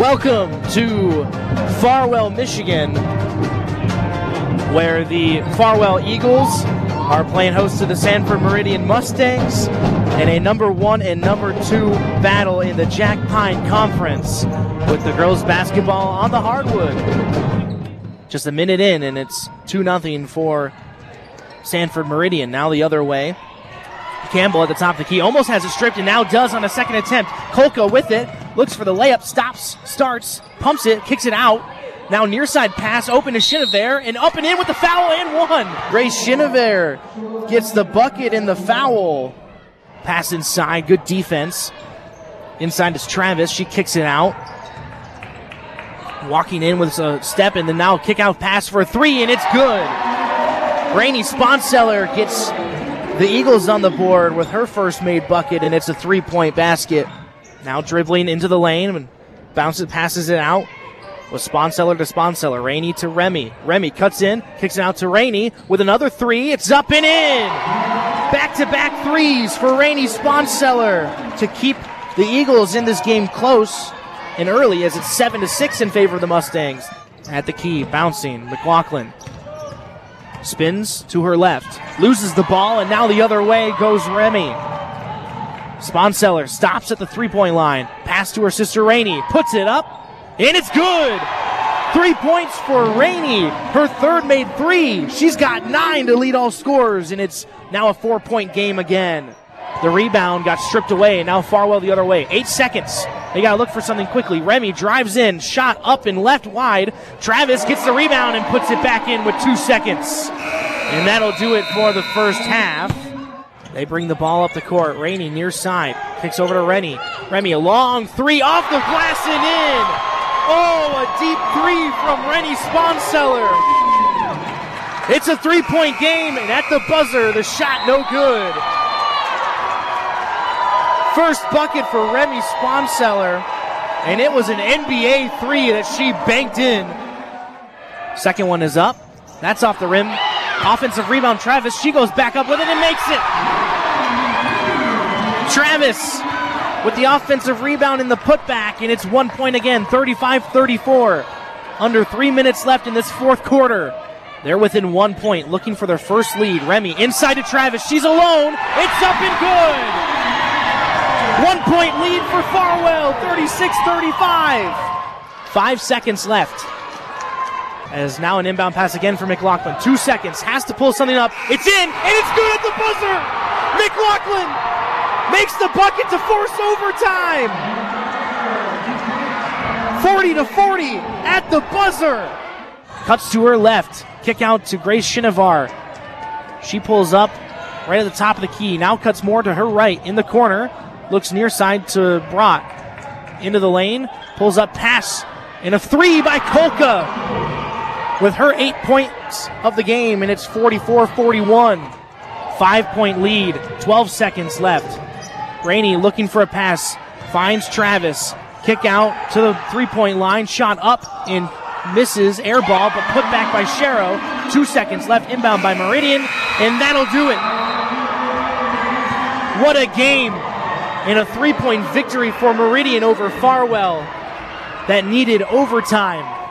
Welcome to Farwell, Michigan, where the Farwell Eagles are playing host to the Sanford Meridian Mustangs in a number 1 and number 2 battle in the Jack Pine Conference with the girls basketball on the hardwood. Just a minute in, and it's 2-0 for Sanford Meridian. Now the other way. Campbell at the top of the key almost has it stripped and now does on a second attempt. Kolka with it, looks for the layup, stops, starts, pumps it, kicks it out. Now near side pass, open to Chenevert, and up and in with the foul and one. Grace Chenevert gets the bucket and the foul. Pass inside, good defense. Inside is Travis, she kicks it out. Walking in with a step and then now kick out pass for a three, and it's good. Rainey Sponseller gets the Eagles on the board with her first made bucket, and it's a three-point basket. Now dribbling into the lane and passes it out with Sponseller to Sponseller. Rainey to Remy. Remy cuts in, kicks it out to Rainey with another three. It's up and in. Back-to-back threes for Rainey Sponseller to keep the Eagles in this game close and early, as it's 7-6 in favor of the Mustangs. At the key, bouncing, McLaughlin. Spins to her left, loses the ball, and now the other way goes Remy. Sponseller stops at the three-point line. Pass to her sister Rainey, puts it up, and it's good! 3 points for Rainey, her third made three. She's got 9 to lead all scorers, and it's now a 4-point game again. The rebound got stripped away, and now Farwell the other way. 8 seconds. They got to look for something quickly. Remy drives in, shot up and left wide. Travis gets the rebound and puts it back in with 2 seconds. And that'll do it for the first half. They bring the ball up the court. Rainey near side. Kicks over to Remy. Remy, a long three off the glass and in. Oh, a deep three from Rennie Sponseller. It's a 3-point game, and at the buzzer, the shot no good. First bucket for Remy Sponseller, and it was an NBA three that she banked in. Second one is up. That's off the rim. Offensive rebound, Travis. She goes back up with it and makes it. Travis with the offensive rebound in the putback, and it's 1 point again, 35-34. Under 3 minutes left in this fourth quarter. They're within 1 point, looking for their first lead. Remy inside to Travis. She's alone. It's up and good. 1 point lead for Farwell, 36-35. 5 seconds left. As now an inbound pass again for McLaughlin. 2 seconds, has to pull something up. It's in, and it's good at the buzzer. McLaughlin makes the bucket to force overtime. 40-40 at the buzzer. Cuts to her left. Kick out to Grace Chenevert. She pulls up right at the top of the key. Now cuts more to her right in the corner. Looks near side to Brock. Into the lane. Pulls up pass. And a three by Kolka. With her 8 points of the game. And it's 44-41. 5-point lead. 12 seconds left. Rainey looking for a pass. Finds Travis. Kick out to the three-point line. Shot up and misses. Air ball, but put back by Sharrow. 2 seconds left. Inbound by Meridian. And that'll do it. What a game. And a 3-point victory for Meridian over Farwell that needed overtime.